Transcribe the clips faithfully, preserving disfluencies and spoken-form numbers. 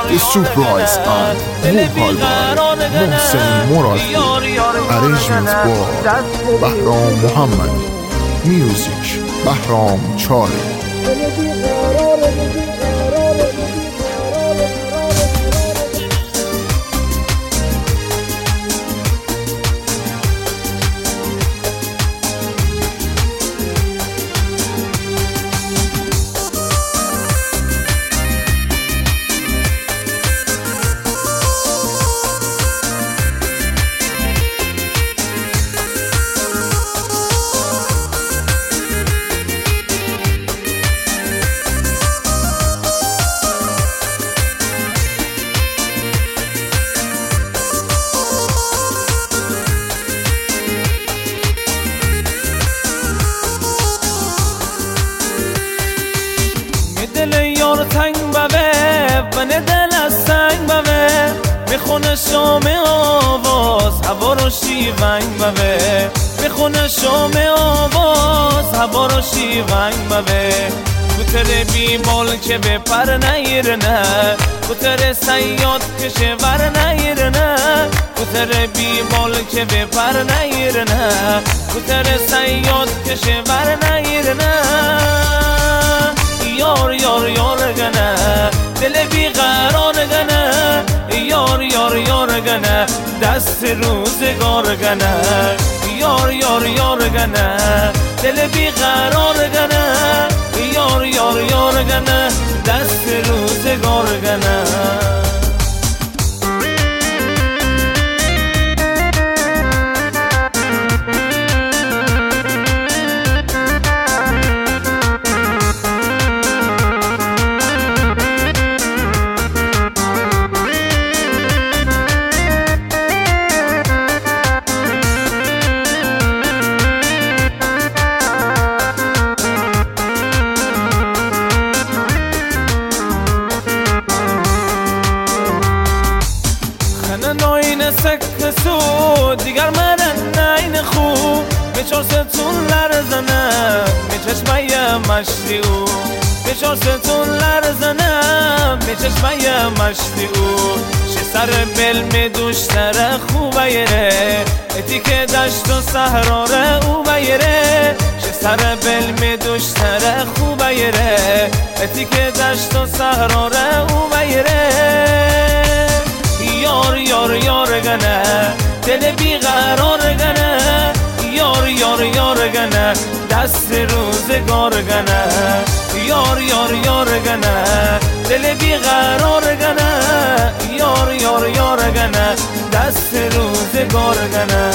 is surprise and vocal by محسن مرادی. arrangements با بهرام محمدی. music بهرام چاری. دل یار تنگ بوه و نه دل از سنگ بوه میخونه شام آواز هوا رو شیونگ بوه میخونه شام آواز هوا رو شیونگ بوه کتر بی بال که به پر نیرنه کتر سیاد کشه ور نیرنه کتر بی بال که به پر نیرنه کتر سیاد کشه ور نیرنه یار یار یار گنه دل بی قرار گنه یار یار یار گنه دست روزگار گنه یار یار یار گنه دل بی قرار گنه یار یار یار گنه دست روزگار گنه ناین سکه سو دیگر من ناین خوب به چار ستون لرزنه به چشمه مشتی او به چار ستون لرزنه به چشمه مشتی او شه سر بل می دوشتره خوبه یره اتی که دشت و صحراره او بیره شه سر بل می دوشتره خوبه یره اتی که دشت و صحراره او بیره یار یار یار گنه دل بی قرار گنه یار یار یار گنه دست روزگار گنه یار یار یار گنه دل بی قرار گنه یار یار یار گنه دست روزگار گنه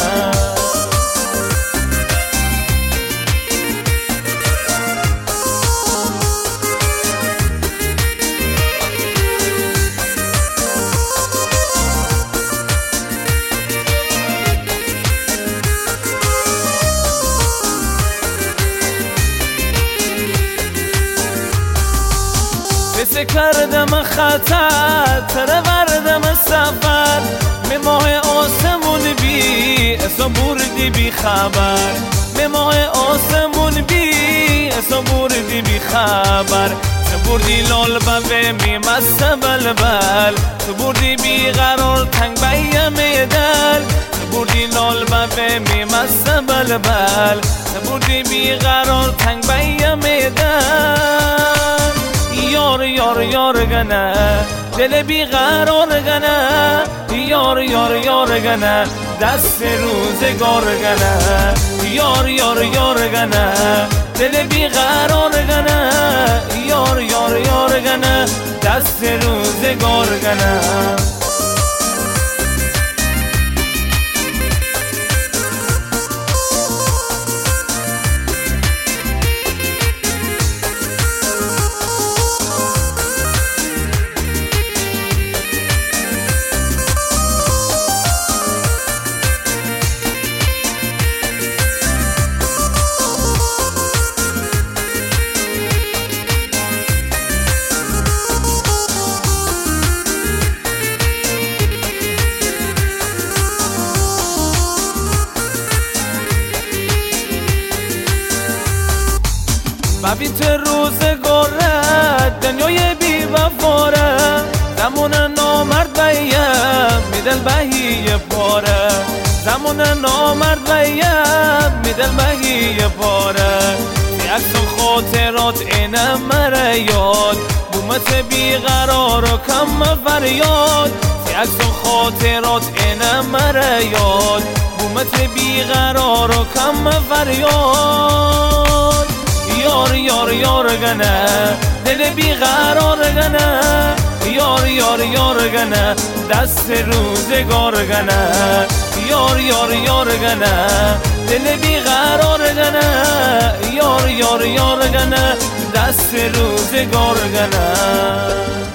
بسه کردم خطر تره وردم سفر می ماه آسمون بی اسا بردی بی خبر می ماه آسمون بی اسا بردی بی خبر تو بردی لال بوه می مسته بلبل تو بردی بی قرار تنگ بیم دل تو بردی لال بوه می مسته بلبل تو بردی بی قرار تنگ بیم دل یار یار یار گنه دل بی قرار گنه یار یار یار گنه دست روزگار گنه یار یار یار گنه دل بی قرار گنه یار یار یار گنه دست روزگار گنه ببین روزگاره دنیای بی وفاره زمان میدل بهی پاره زمان نامرد ویم میدل بهی پاره عکس و خاطرات اینم مره یاد بومت بیقرار و کم فریاد عکس و خاطرات اینم مره یاد بومت بیقرار و کم فریاد یار یار یار گنه دل بیقرار گنه یار یار یار گنه دست روزگار گنه یار یار یار گنه دل بیقرار گنه یار یار یار گنه دست روزگار گنه